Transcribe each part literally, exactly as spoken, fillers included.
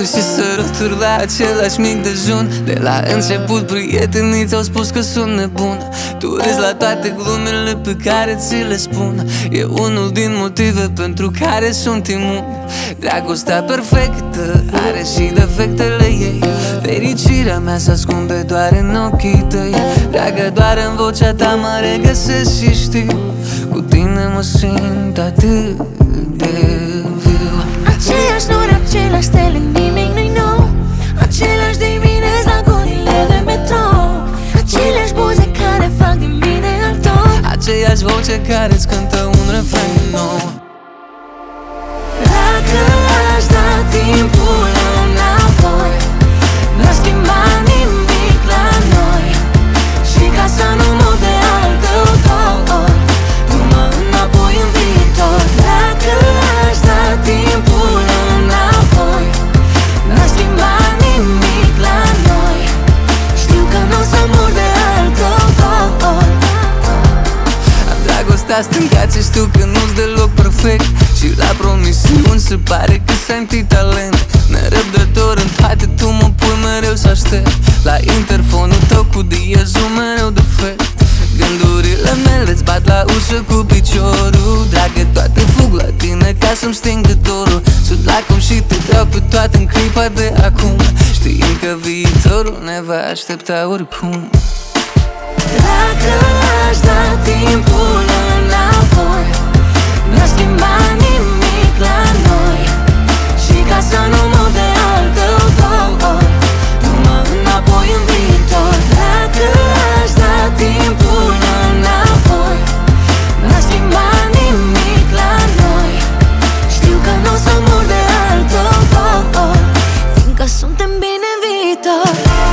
și săruturi la același mic dejun. De la început prietenii ți-au spus că sunt nebun. Tu râzi la toate glumele pe care ți le spun. E unul din motive pentru care sunt imun. Dragostea perfectă are și defectele ei. Fericirea mea se ascunde doar în ochii tăi. Dragă, doar în vocea ta mă regăsesc și știu, cu tine mă simt atât de viu. Aceiași nori, aceleași stele, nimic nu-i nou. Aceleași dimineți la gorile de metrou. Aceleași buze care fac din mine al tău. Aceeași voce care-ți cântă un refren nou. Dacă aș da timpul înapoi, n-aș schimba nimic la noi. Și ca să nu mor de altă dor, du-mă înapoi în viitor. Dacă aș da timpul înapoi, n-aș schimba nimic la noi. Știu că n-o să mor de altă dor. Dragostea stângace, știu că nu-s deloc perfect. Și la promisiuni se pare că simți talent. Nerăbdător în toate, tu mă pui mereu să aștept. La interfonul tău cu diezul mereu defect. Gândurile mele-ți bat la ușă cu piciorul. Dragă, toate fug la tine ca să-mi stingă dorul. Sud lacom și te vreau pe toate în clipa de acum, știind că viitorul ne va aștepta oricum. Dacă aș da timpul înapoi, n-aș schimba nimic la noi. Și ca să nu mor de altă dor, du-mă înapoi în viitor. Dacă aș da timpul înapoi, n-aș schimba nimic la noi. Știu că n-o să mor de altă dor, fiindcă suntem bine în viitor.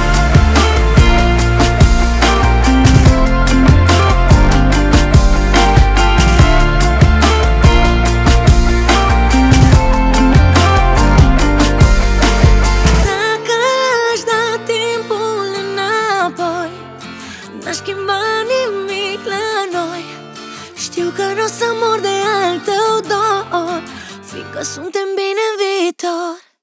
N-aș schimba nimic la noi. Știu că n-o să mor de altă dor, fiindcă suntem bine în viitor.